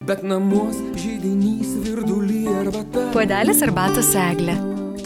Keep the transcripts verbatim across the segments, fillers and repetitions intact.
bet namuos židinys virdulį arbata. Puodelis arbatos eglė.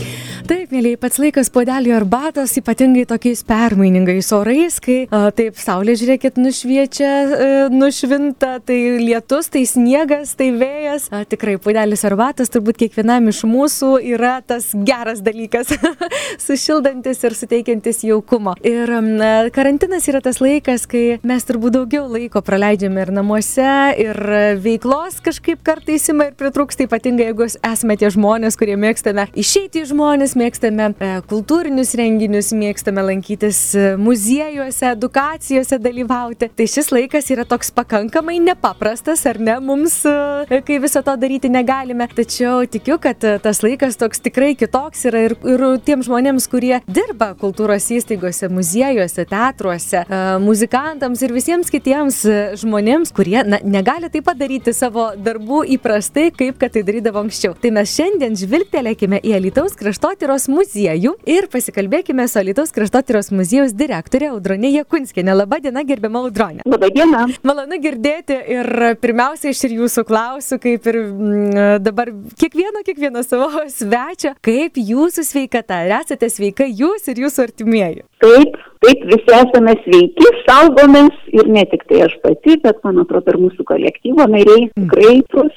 Taip, mėlyje, pats laikas puodelio arbatos, ypatingai tokiais permainingais orais, kai a, taip, saulė, žiūrėkit, nušviečia, a, nušvinta, tai lietus, tai sniegas, tai vėjas. A, tikrai, puodelis arbatos turbūt kiekvienam iš mūsų yra tas geras dalykas, sušildantis ir suteikiantis jaukumo. Ir a, karantinas yra tas laikas, kai mes turbūt daugiau laiko praleidžiame ir namuose, ir veiklos kažkaip kartais ima ir pritrūksta, ypatingai jeigu esame tie žmonės, kurie mėgstame išeiti į žmonės, mėgstame kultūrinius renginius, mėgstame lankytis muziejuose, edukacijose dalyvauti. Tai šis laikas yra toks pakankamai nepaprastas, ar ne, mums, kai viso to daryti negalime. Tačiau tikiu, kad tas laikas toks tikrai kitoks yra ir, ir tiems žmonėms, kurie dirba kultūros įstaigose, muziejuose, teatruose, muzikantams ir visiems kitiems žmonėms, kurie na, negali taip pat daryti savo darbų įprastai, kaip kad tai darydavo anksčiau. Tai mes šiandien žvilgtelėkime į Alytaus kraštotyros muziejų ir pasikalbėkime su Alytaus kraštotyros muziejaus direktorė Audronė Jakunskienė. Labą dieną, gerbiama Audronė. Labą dieną. Malonu girdėti ir pirmiausia iš ir jūsų klausiu, kaip ir m, dabar kiekvieno, kiekvieno savo svečio, kaip jūsų sveikata. Ar esate sveika jūs ir jūsų artimieji? Taip, taip, visi esame sveiki, saugomės ir ne tik tai aš pati, bet man atrodo ir mūsų kolektyvo nariai tikrai trus.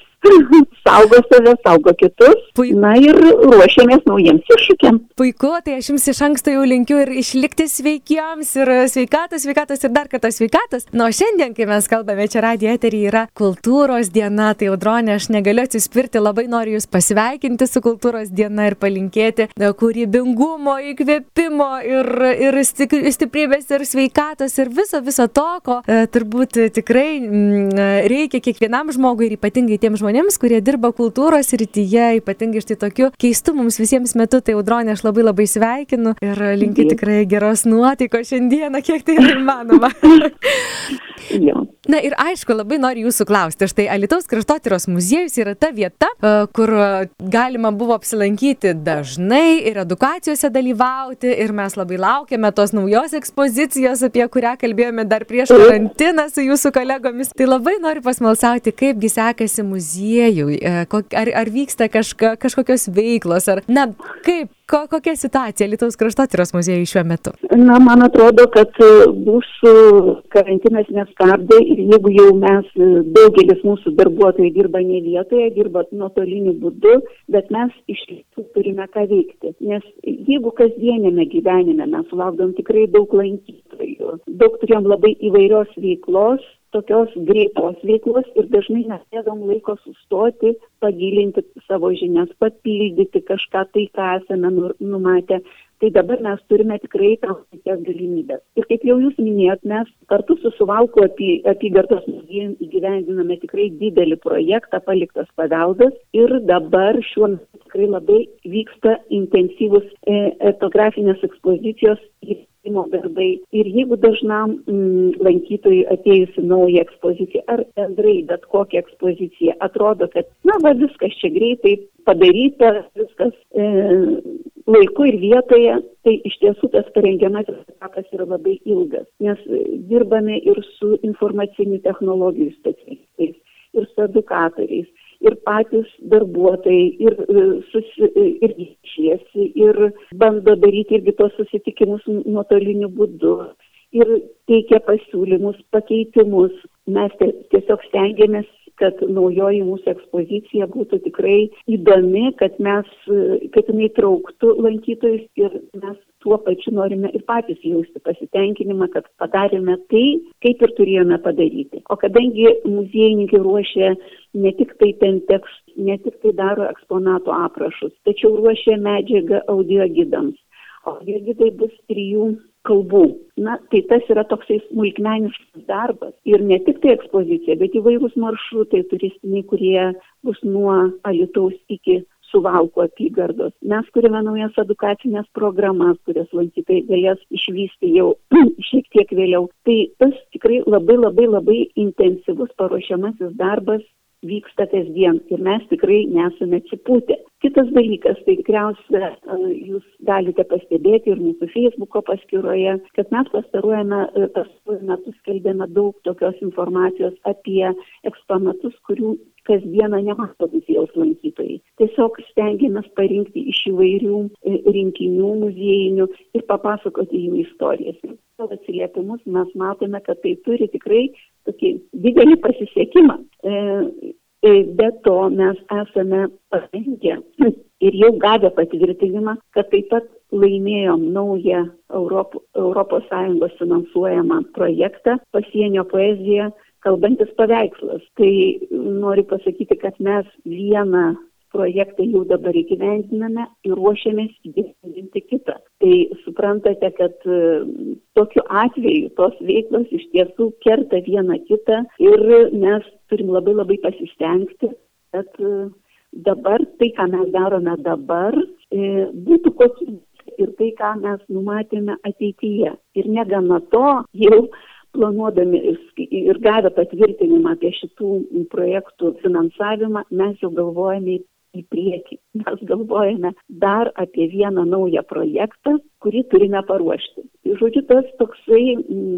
Saugo save, saugo kitus. Puiku. Na ir ruošiamės naujiems iššūkiams. Puiku, tai aš jums iš anksto jau linkiu ir išlikti sveikiems ir sveikatos, sveikatos ir dar kartą sveikatos. Na, o šiandien, kai mes kalbame čia radijo eteryje, yra kultūros diena. Tai Audronė, aš negaliu atsispirti, labai noriu jūs pasveikinti su kultūros diena ir palinkėti kūrybingumo, įkvėpimo ir, ir stiprybės ir sveikatos ir viso, viso to, ko e, turbūt tikrai m, reikia kiekvienam žmogui ir ypatingai tiem žmonėms, kurie dirba kultūros srityje, ypatingai štai tokiu keistu mums visiems metu. Tai Audronė, aš labai labai sveikinu ir linkiu tikrai geros nuotaikos šiandieną, kiek tai yra įmanoma. Na ir aišku, labai noriu jūsų klausti. Štai Alytaus kraštotyros muziejus yra ta vieta, kur galima buvo apsilankyti dažnai ir edukacijose dalyvauti ir mes labai laukiame tos naujos ekspozicijos, apie kurią kalbėjome dar prieš karantiną su jūsų kolegomis. Tai labai noriu pasmalsauti, kaipgi sekasi muziejui, ar, ar vyksta kažka, kažkokios veiklos, ar na, kaip, ko, kokia situacija Alytaus kraštotyros muziejui šiuo metu? Na, man atrodo, kad mūsų karantinas nestabdė ir jeigu jau mes, daugelis mūsų darbuotojai dirba ne vietoje, dirba nuotoliniu būdu, bet mes iš tiesų turime ką veikti. Nes jeigu kasdienėme gyvenime mes sulaukdom tikrai daug lankytojų, daug turėjom labai įvairios veiklos, tokios greitos veiklos ir dažnai nesėdom laiko sustoti, pagilinti savo žinias, papildyti kažką tai, ką esame numatę. Tai dabar mes turime tikrai tam tokias galimybės. Ir kaip jau jūs minėjot, mes kartu su Suvalkų apy, apygardos muziejumi įgyvendiname tikrai didelį projektą Paliktas paveldas ir dabar šiuo metu tikrai labai vyksta intensyvus e, etnografinės ekspozicijos įrengimo darbai. Ir jeigu dažnam mm, lankytojui atėjus į naują ekspoziciją ar bendrai bet kokią ekspoziciją atrodo, kad na va viskas čia greitai padaryta, viskas e, laiku ir vietoje, tai iš tiesų tas parengiamasis etapas yra labai ilgas, nes dirbame ir su informacinių technologijų specialistais, ir su edukatoriais, ir patys darbuotojai, ir, susi, ir ryšiesi, ir bando daryti irgi tos susitikimus nuotoliniu būdu, ir teikia pasiūlymus, pakeitimus. Mes tiesiog stengiamės, kad naujoji mūsų ekspozicija būtų tikrai įdomi, kad mes, kad jinai trauktų lankytojus ir mes tuo pačiu norime ir patys jausti pasitenkinimą, kad padarėme tai, kaip ir turėjome padaryti. O kadangi muziejininkai ruošia ne tik tai ten tekstus, ne tik tai daro eksponatų aprašus, tačiau ruošia medžiagą audio gidams. Audio gidai bus trijų kalbų. Na, tai tas yra toksai smulkmeniškas darbas. Ir ne tik tai ekspozicija, bet įvairūs maršrutai turistiniai, kurie bus nuo Alytaus iki Suvalkų apygardos. Mes kuriame naujas edukacinės programas, kurias lankytojai galės išvysti jau šiek tiek vėliau. Tai tas tikrai labai labai labai intensyvus paruošiamasis darbas vyksta kasdien ir mes tikrai nesame atsipūtę. Kitas dalykas, tai tikriausia jūs galite pastebėti ir mūsų Facebooko paskyroje, kad mes pastaruojame, pastaruoju metu skelbėme daug tokios informacijos apie eksponatus, kurių kasdieną nemato muziejaus lankytojai. Tiesiog stengiamės parinkti iš įvairių rinkinių muziejinių ir papasakoti jų istorijas. Savo atsiliepimus mes matome, kad tai turi tikrai tokį didelį pasisekimą. Be to mes esame pasirengę ir jau gavę patvirtinimą, kad taip pat laimėjom naują Europ, Europos Sąjungos finansuojamą projektą Pasienio poezija kalbantis paveikslas. Tai noriu pasakyti, kad mes vieną projektą jau dabar įgyvendiname ir ruošiamės įgyvendinti kitą. Tai suprantate, kad tokiu atveju tos veiklos iš tiesų kerta vieną kitą ir mes turim labai labai pasistengti, kad dabar tai, ką mes darome dabar, būtų kokybiška ir tai, ką mes numatėme ateityje. Ir negana to, jau planuodami ir gavę patvirtinimą apie šitų projektų finansavimą, mes jau galvojame į priekį. Mes galvojame dar apie vieną naują projektą, kurį turime paruošti. Žodžiu, tas toksai mm,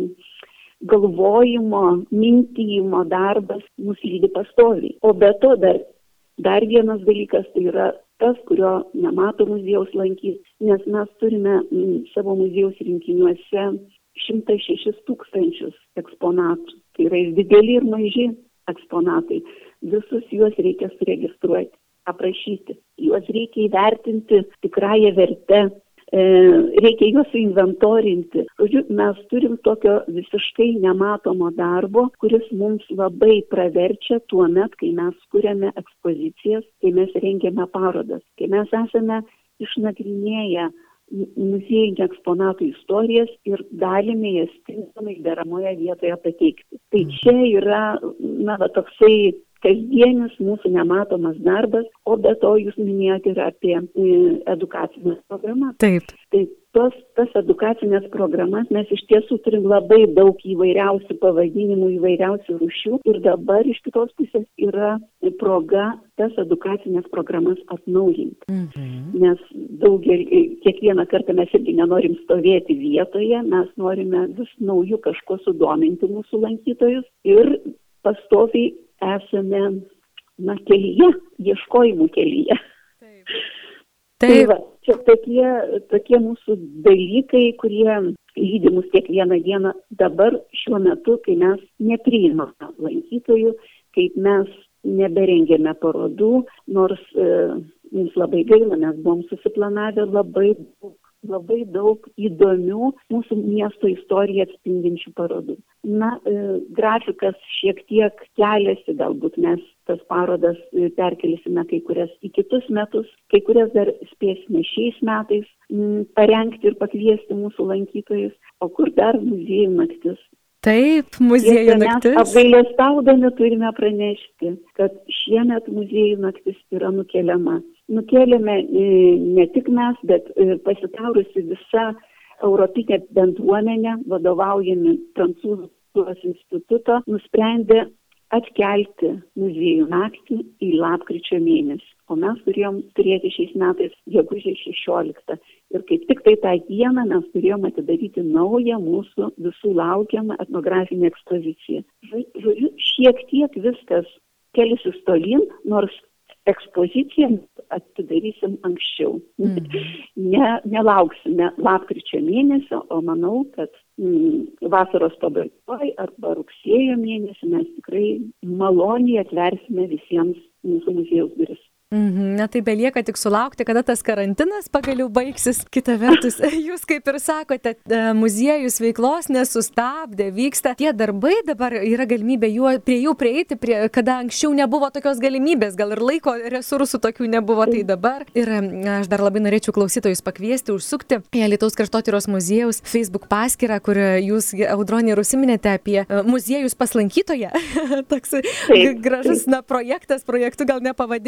galvojimo, mintymo darbas mus lydi pastoviai. O be to dar, dar vienas dalykas tai yra tas, kurio nemato muziejaus lankys, nes mes turime mm, savo muziejaus rinkiniuose šimtas šešis tūkstančius eksponatų. Tai yra ir dideli, ir maži eksponatai. Visus juos reikia suregistruoti, aprašyti. Juos reikia įvertinti tikrąją vertę, e, reikia juos suinventorinti. Žodžiu, mes turim tokio visiškai nematomo darbo, kuris mums labai praverčia tuo met, kai mes kuriame ekspozicijas, kai mes rengiame parodas, kai mes esame išnagrinėję muziejinių eksponatų istorijas ir galime jas tinkamai deramoje vietoje pateikti. Tai čia yra, na, va, toksai kasdienis mūsų nematomas darbas, o be to jūs minėjote ir apie edukacinės programas. Taip. Tai tos, tas edukacinės programas mes iš tiesų turim labai daug įvairiausių pavadinimų, įvairiausių rūšių ir dabar iš kitos pusės yra proga tas edukacinės programas atnaujinti. Mhm. Nes daugelį, kiekvieną kartą mes irgi nenorim stovėti vietoje, mes norime vis naujų kažko sudominti mūsų lankytojus ir pastoviai esame, na, kelyje, ieškojimų kelyje. Taip. Taip. Tai va, čia tokie, tokie mūsų dalykai, kurie lydi mus kiekvieną dieną dabar šiuo metu, kai mes nepriimame lankytojų, kaip mes neberengėme parodų, nors e, mums labai gaila, mes buvom susiplanavę labai daug, labai daug įdomių mūsų miesto istoriją atspindinčių parodų. Na, e, grafikas šiek tiek keliasi, galbūt mes tas parodas perkelysime kai kurias į kitus metus, kai kurias dar spėsime šiais metais m, parengti ir pakviesti mūsų lankytojus, o kur dar muziejų naktis. Taip, muziejų naktis. Mes apgailestaudami turime pranešti, kad šiemet muziejų naktis yra nukeliama. Nukeliame ne tik mes, bet pasitaurusi visa europinė bendruomenė, vadovaujami Prancūzų kultūros instituto, nusprendė atkelti muziejų naktį į lapkričio mėnesį. O mes turėjom turėti šiais metais gegužės šešioliktą. Ir kaip tik tai tą dieną mes turėjom atidaryti naują mūsų visų laukiamą etnografinę ekspoziciją. Žodžiu, šiek tiek viskas keliasi tolyn, nors ekspoziciją atidarysim anksčiau. Mm. Ne, nelauksime lapkričio mėnesio, o manau, kad mm, vasaros pabaigoje arba rugsėjo mėnesį mes tikrai maloniai atversime visiems mūsų muziejaus duris. Mhm, na tai belieka tik sulaukti, kada tas karantinas pagaliau baigsis. Kita vertus, jūs kaip ir sakote, muziejus veiklos nesustabdė, vyksta. Tie darbai dabar yra galimybė juo, prie jų prieiti, prie, kada anksčiau nebuvo tokios galimybės, gal ir laiko resursų tokių nebuvo, tai dabar. Ir aš dar labai norėčiau klausytojus pakviesti, užsukti į Alytaus kraštotyros muziejaus Facebook paskyrą, kur jūs, Audronė, ir užsiminėte apie muziejus pas lankytoją. Toks gražus na, projektas, projektu gal nepavadinsiu, bet labai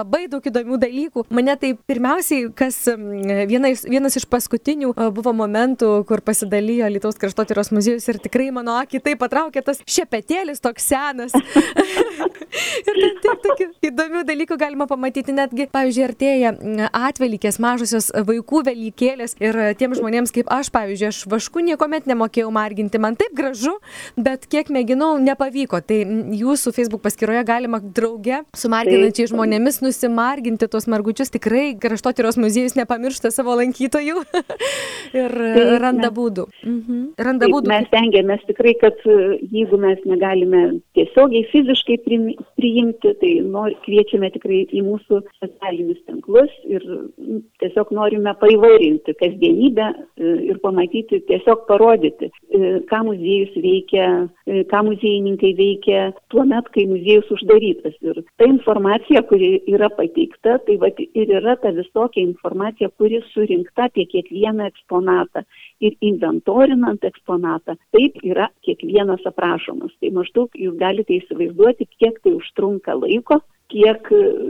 labai daug įdomių dalykų. Mane tai pirmiausiai, kas vienas, vienas iš paskutinių buvo momentų, kur pasidalijo Alytaus kraštotyros muziejus ir tikrai mano akį tai patraukė tas šepetėlis toks senas. Ir ten tiek tokių įdomių dalykų galima pamatyti, netgi, pavyzdžiui, artėja atvelykės mažosios vaikų velykėlės ir tiem žmonėms kaip aš, pavyzdžiui, aš vašku niekuomet nemokėjau marginti, man taip gražu, bet kiek mėginau, nepavyko. Tai jūsų Facebook paskyroje galima drauge su marginančiai žmonėmis nusimarginti tuos margučius. Tikrai kraštotyros muziejus nepamiršta savo lankytojų ir taip, randa mes, būdų. Mhm. Randa taip, būdų. Mes stengiamės tikrai, kad jeigu mes negalime tiesiogiai fiziškai priimti, tai nor, kviečiame tikrai į mūsų socialinius tinklus ir tiesiog norime paįvairinti kasdienybę ir pamatyti, tiesiog parodyti, ką muziejus veikia, ką muziejininkai veikia tuo met, kai muziejus uždarytas. Ir ta informacija, kuri yra pateikta, tai va, ir yra ta visokia informacija, kuri surinkta apie kiekvieną eksponatą. Ir inventorinant eksponatą, taip yra kiekvienas aprašomas. Tai maždaug jūs galite įsivaizduoti, kiek tai užtrunka laiko, kiek,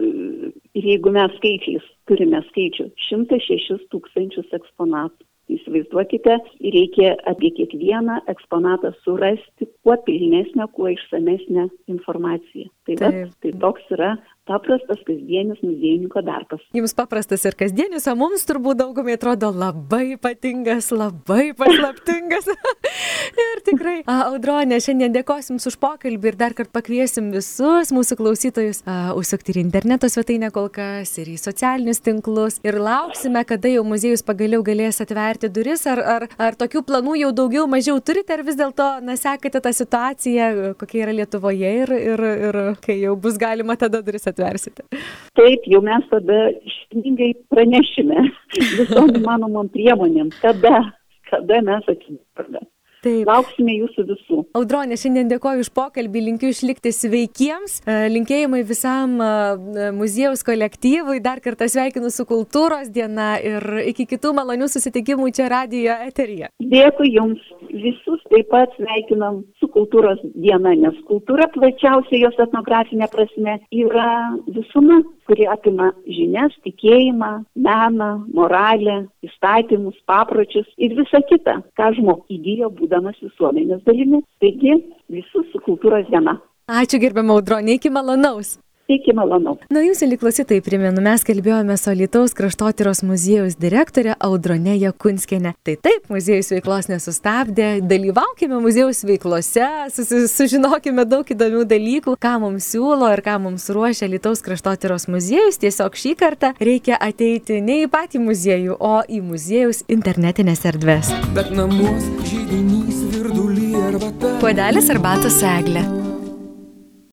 ir jeigu mes skaičiais turime skaičių, šimtas šešis tūkstančius eksponatų. Įsivaizduokite, reikia apie kiekvieną eksponatą surasti kuo pilnesnę, kuo išsamesnę informaciją. Tai, va, tai toks yra paprastas kasdienis muziejininko darbas. Jums paprastas ir kasdienis, o mums turbūt daugumai atrodo labai ypatingas, labai paslaptingas. Ir tikrai, Audronė, šiandien dėkosim už pokalbį ir dar kartą pakviesim visus mūsų klausytojus a, užsukti ir interneto svetainę kol kas, ir į socialinius tinklus. Ir lauksime, kada jau muziejus pagaliau galės atverti duris, ar, ar, ar tokių planų jau daugiau mažiau turite, ar vis dėlto, na, sekate tą situaciją, kokia yra Lietuvoje ir, ir, ir kai jau bus galima tada duris atversite. Taip, jau mes tada išmingai pranešime visom įmanomom priemonėm, kada, kada mes atsidarome. Taip. Lauksime jūsų visų. Audronė, šiandien dėkoju už pokalbį, linkiu išlikti sveikiems, linkėjimai visam muziejaus kolektyvui, dar kartą sveikinu su Kultūros diena ir iki kitų malonių susitikimų čia radijo eteryje. Dėkui jums, visus taip pat sveikinam su Kultūros diena, nes kultūra plačiausiai jos etnografinė prasme yra visuma, kuri apima žinias, tikėjimą, meną, moralę, įstatymus, papročius ir visą kitą, ką žmogus įgijo būdamas visuomenės dalimi. Taigi, visus su Kultūros diena. Ačiū gerbiama Audronė, iki malonaus. Iki malonau. Na, jūs, mieli klausytojai, primenu, mes kalbėjome su Alytaus kraštotyros muziejaus direktorė Audronė Jakunskienė. Tai taip, muziejus veiklos nesustabdė, dalyvaukime muziejaus veiklose, sužinokime daug įdomių dalykų, ką mums siūlo ir ką mums ruošia Alytaus kraštotyros muziejus. Tiesiog šį kartą reikia ateiti ne į patį muziejų, o į muziejaus internetinės erdves. Bet namuos židinys, virdulį arbata. Puodelis arbatos su Egle.